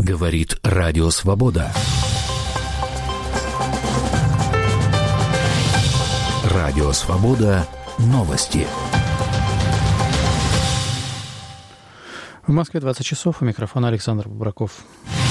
Говорит Радио Свобода. Радио Свобода. Новости. В Москве 20 часов. У микрофона Александр Бобраков.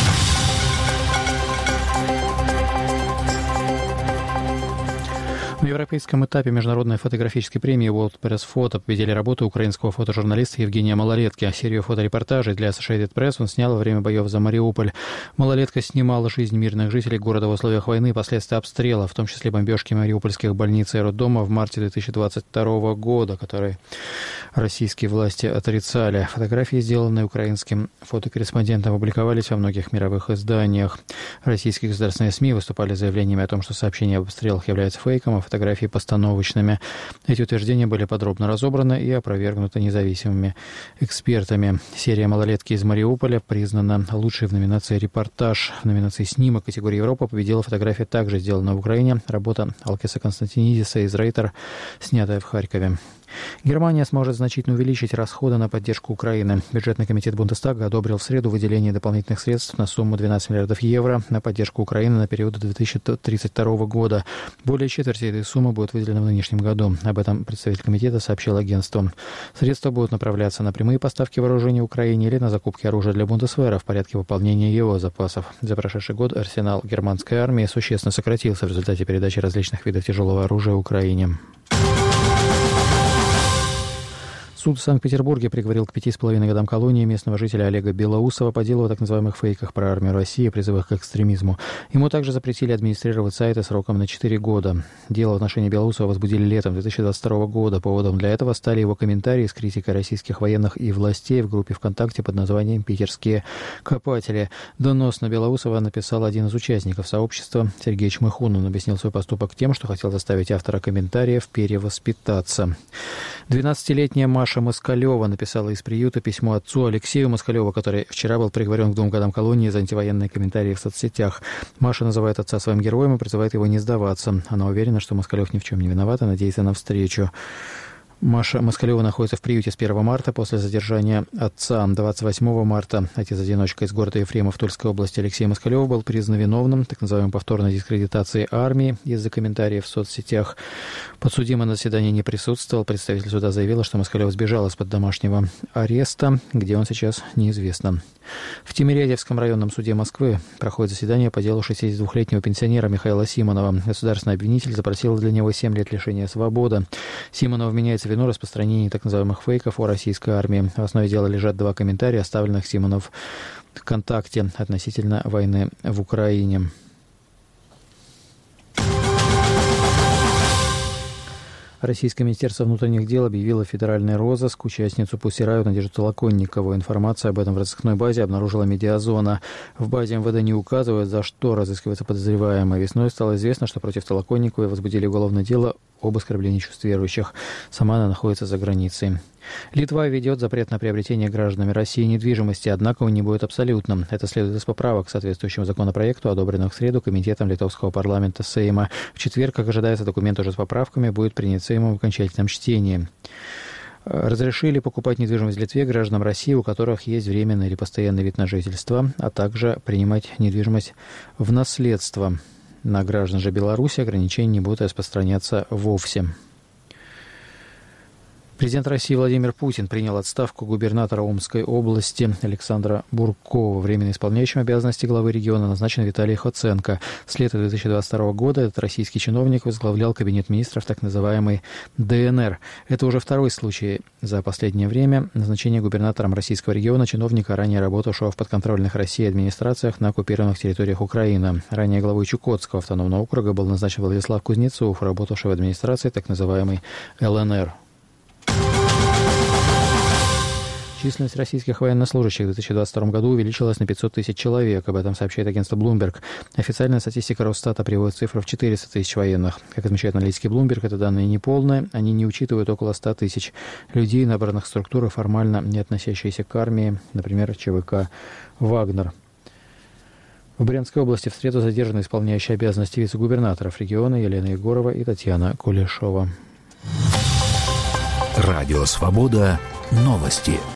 На европейском этапе международной фотографической премии World Press Photo победили работы украинского фотожурналиста Евгения Малолетки. Серию фоторепортажей для Associated Press он снял во время боев за Мариуполь. Малолетка снимал жизнь мирных жителей города в условиях войны и последствия обстрела, в том числе бомбежки мариупольских больниц и роддома в марте 2022 года, которые российские власти отрицали. Фотографии, сделанные украинским фотокорреспондентом, опубликовались во многих мировых изданиях. Российские государственные СМИ выступали с заявлениями о том, что сообщения об обстрелах являются фейком, а фотографии постановочными. Эти утверждения были подробно разобраны и опровергнуты независимыми экспертами. Серия «Малолетки из Мариуполя» признана лучшей в номинации «Репортаж». В номинации «Снимок» категории «Европа» победила фотография, также сделанная в Украине. Работа Алкеса Константинидиса из «Рейтер», снятая в Харькове. Германия сможет значительно увеличить расходы на поддержку Украины. Бюджетный комитет Бундестага одобрил в среду выделение дополнительных средств на сумму 12 миллиардов евро на поддержку Украины на период до 2032 года. Более четверти этой суммы будет выделено в нынешнем году. Об этом представитель комитета сообщил агентству. Средства будут направляться на прямые поставки вооружений Украине или на закупки оружия для Бундесвера в порядке выполнения его запасов. За прошедший год арсенал германской армии существенно сократился в результате передачи различных видов тяжелого оружия Украине. Суд в Санкт-Петербурге приговорил к 5,5 годам колонии местного жителя Олега Белоусова по делу о так называемых фейках про армию России и призывах к экстремизму. Ему также запретили администрировать сайты сроком на 4 года. Дело в отношении Белоусова возбудили летом 2022 года. Поводом для этого стали его комментарии с критикой российских военных и властей в группе ВКонтакте под названием «Питерские копатели». Донос на Белоусова написал один из участников сообщества Сергей Чмыхун. Он объяснил свой поступок тем, что хотел заставить автора комментариев перевоспитаться. 12-летняя Маша Москалева написала из приюта письмо отцу Алексею Москалеву, который вчера был приговорен к 2 годам колонии за антивоенные комментарии в соцсетях. Маша называет отца своим героем и призывает его не сдаваться. Она уверена, что Москалев ни в чем не виноват и надеется на встречу. Маша Москалева находится в приюте с 1 марта после задержания отца. 28 марта отец-одиночка из города Ефремов Тульской области Алексей Москалев был признан виновным так называемой повторной дискредитации армии из-за комментариев в соцсетях. Подсудимый на заседании не присутствовал. Представитель суда заявила, что Москалев сбежал из-под домашнего ареста, где он сейчас неизвестно. В Тимирязевском районном суде Москвы проходит заседание по делу 62-летнего пенсионера Михаила Симонова. Государственный обвинитель запросил для него 7 лет лишения свободы. Симонов вменяется в вину распространения так называемых фейков о российской армии. В основе дела лежат 2 комментария, оставленных Симонов ВКонтакте относительно войны в Украине. Российское министерство внутренних дел объявило федеральный розыск участницу Pussy Riot Надежду Толоконникову. Информацию об этом в розыскной базе обнаружила Медиазона. В базе МВД не указывают, за что разыскивается подозреваемая. Весной стало известно, что против Толоконниковой возбудили уголовное дело об оскорблении чувств верующих. Сама она находится за границей. Литва введет запрет на приобретение гражданами России недвижимости, однако он не будет абсолютным. Это следует из поправок к соответствующему законопроекту, одобренным в среду Комитетом Литовского парламента Сейма. В четверг, как ожидается, документ уже с поправками будет принят Сеймом в окончательном чтении. Разрешили покупать недвижимость в Литве гражданам России, у которых есть временный или постоянный вид на жительство, а также принимать недвижимость в наследство. На граждан же Беларуси ограничения не будут распространяться вовсе. Президент России Владимир Путин принял отставку губернатора Омской области Александра Буркова. Временно исполняющим обязанности главы региона назначен Виталий Хоценко. С лета 2022 года этот российский чиновник возглавлял кабинет министров так называемой ДНР. Это уже второй случай за последнее время назначения губернатором российского региона чиновника, ранее работавшего в подконтрольных России администрациях на оккупированных территориях Украины. Ранее главой Чукотского автономного округа был назначен Владислав Кузнецов, работавший в администрации так называемой ЛНР. Численность российских военнослужащих в 2022 году увеличилась на 500 тысяч человек. Об этом сообщает агентство Bloomberg. Официальная статистика Росстата приводит цифру в 400 тысяч военных. Как отмечают аналитики Bloomberg, это данные неполные. Они не учитывают около 100 тысяч людей, набранных в структуры, формально не относящиеся к армии, например, ЧВК «Вагнер». В Брянской области в среду задержаны исполняющие обязанности вице-губернаторов региона Елена Егорова и Татьяна Кулешова. Радио «Свобода». Новости.